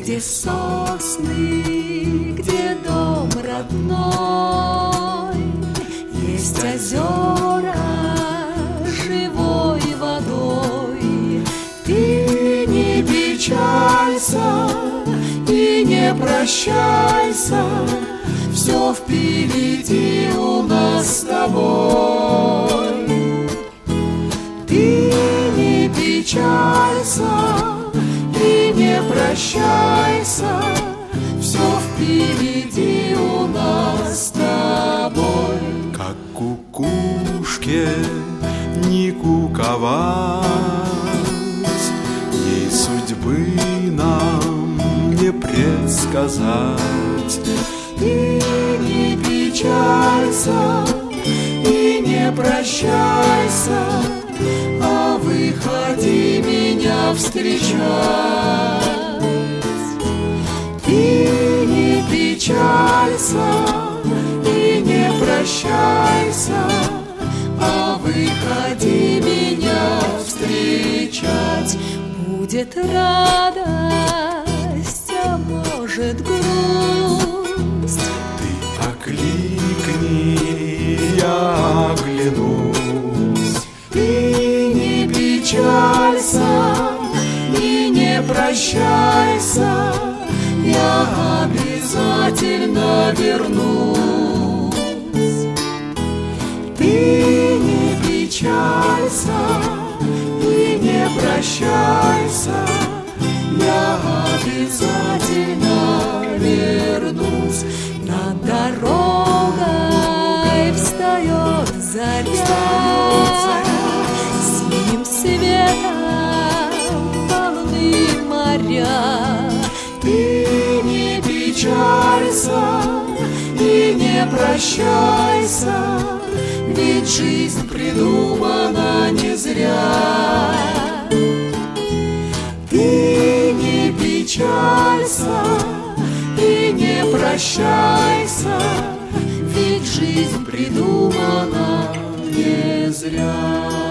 где сосны, где дом родной, есть озера живой водой. Ты не печалься и не прощайся, все впереди у нас с тобой. Ты не печалься и не прощайся, все впереди у нас с тобой. Как кукушке не куковать, ей судьбы нам не предсказать. Ты не печалься и не прощайся, а выходи меня встречать. Ты не печалься и не прощайся, а выходи меня встречать. Будет радость, а может грусть. Ты окликни, я оглянусь. Ты не печалься и не прощайся, я обязательно вернусь. Ты не печалься и не прощайся, я обязательно вернусь. Над дорогой встает заря, синим светом волны моря. Ты не печалься и не прощайся, ведь жизнь придумана не зря. Ты не печалься и не прощайся, ведь жизнь придумана не зря.